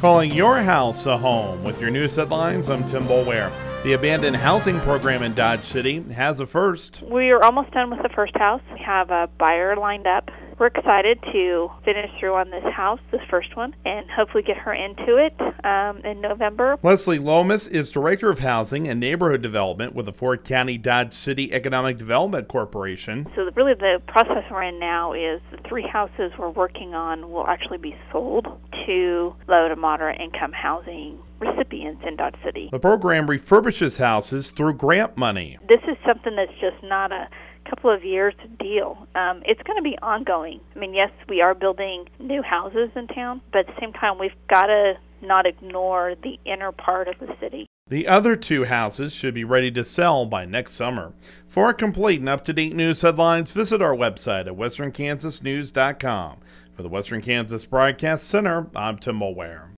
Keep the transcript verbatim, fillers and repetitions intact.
Calling your house a home with your news headlines. I'm Tim Boulware. The abandoned housing program in Dodge City has a first. We are almost done with the first house. We have a buyer lined up. We're excited to finish through on this house, this first one, and hopefully get her into it um, in November. Leslie Lomas is Director of Housing and Neighborhood Development with the Fort County Dodge City Economic Development Corporation. So really the process we're in now is the three houses we're working on will actually be sold to low to moderate income housing recipients in Dodge City. The program refurbishes houses through grant money. This is something that's just not a couple of years deal. Um, it's going to be ongoing. I mean, yes, we are building new houses in town, but at the same time, we've got to not ignore the inner part of the city. The other two houses should be ready to sell by next summer. For complete and up-to-date news headlines, visit our website at western kansas news dot com. For the Western Kansas Broadcast Center, I'm Tim Boulware.